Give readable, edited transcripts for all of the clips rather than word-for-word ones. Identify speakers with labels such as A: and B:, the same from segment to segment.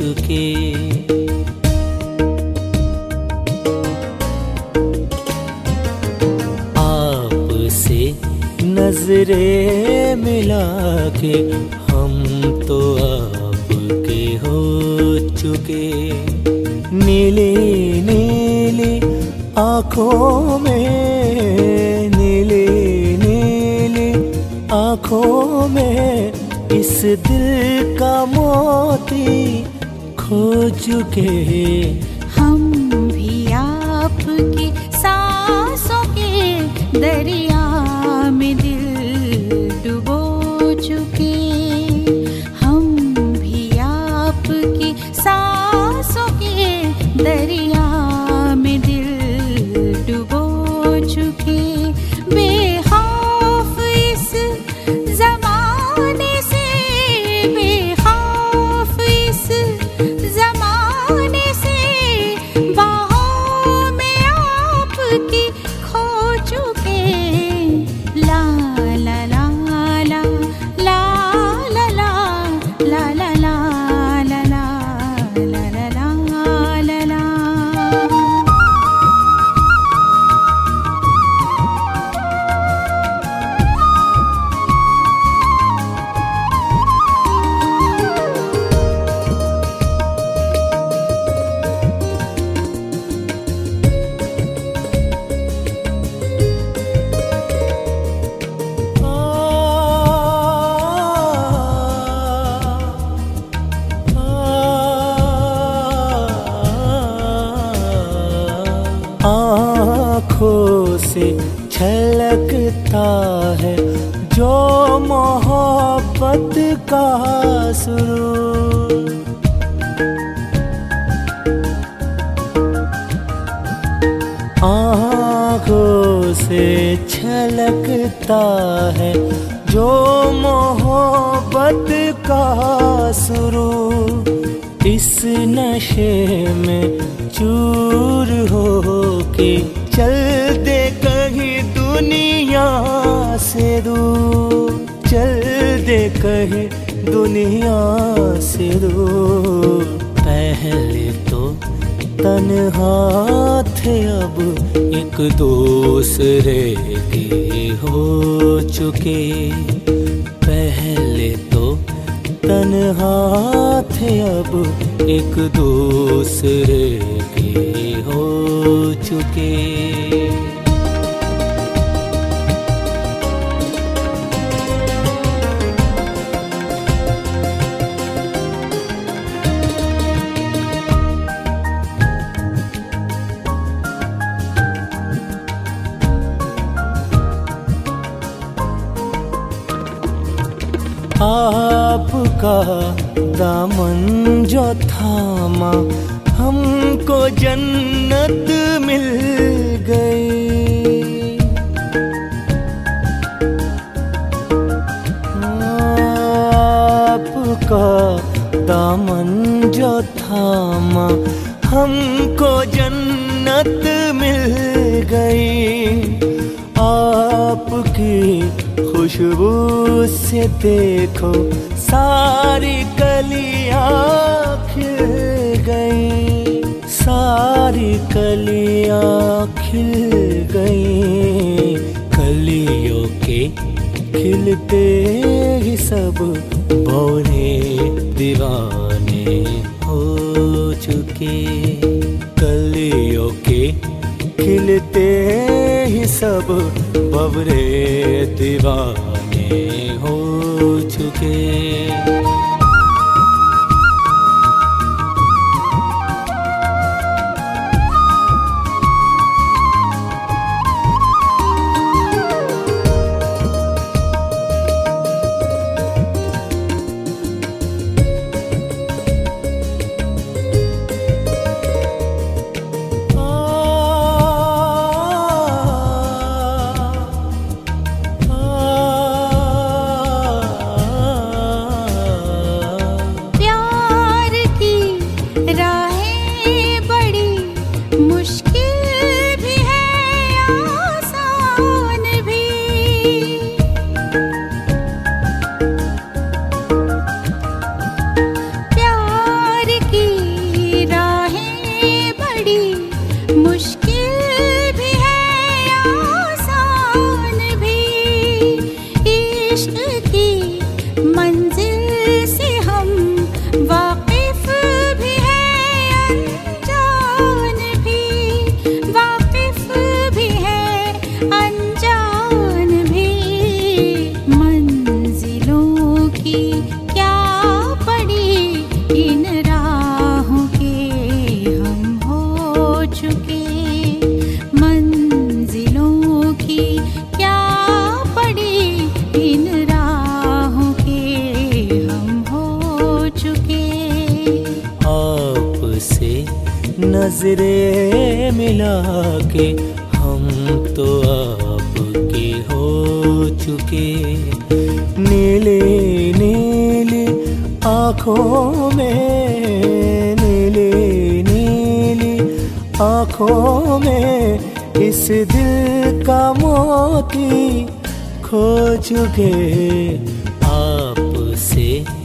A: चुके। आपसे नजरें मिला के हम तो आपके हो चुके। नीली नीली आँखों में, नीली नीली आँखों में इस दिल का मोती खो चुके।
B: हम भी आपकी सांसों के दरिया में दिल डुबो चुके। हम भी आपकी सांसों के दरिया में दिल डुबो चुके। बेखौफ इस जमाने से, बेखौफ इस जमाने से, बाहों में आपकी खो चुके। ला ला ला ला ला ला ला ला ला ला ला ला ला ला ला।
A: आँखों से छलकता है जो मोहब्बत का सुरूर। आँखों से छलकता है जो मोहब्बत का सुरूर। इस नशे में चूर हो के चल दे कहीं दुनिया से दूर, चल दे कहीं दुनिया से दूर। पहले तो तन्हा थे अब एक दूसरे के हो चुके। पहले तो तन्हा थे अब एक दूसरे के हो चुके। आपका दामन जो थामा हमको जन्नत मिल गई। आपका दामन जो थामा हमको जन्नत मिल गई। आपकी खुशबू से देखो सारी कलियां खिल गई, सारी कलियां खिल गई। कलियों के खिलते ही सब भौरे दीवाने हो चुके। कलियों के खिलते ही सब भंवरे दीवाने हो चुके। नजरें मिला के हम तो आपके हो चुके। नीले नीले आँखों में, नीले नीले आँखों में इस दिल का मोती खो चुके। आपसे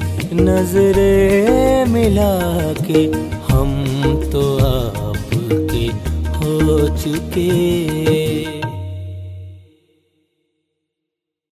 A: नजरें मिला के हम तो आपके हो चुके।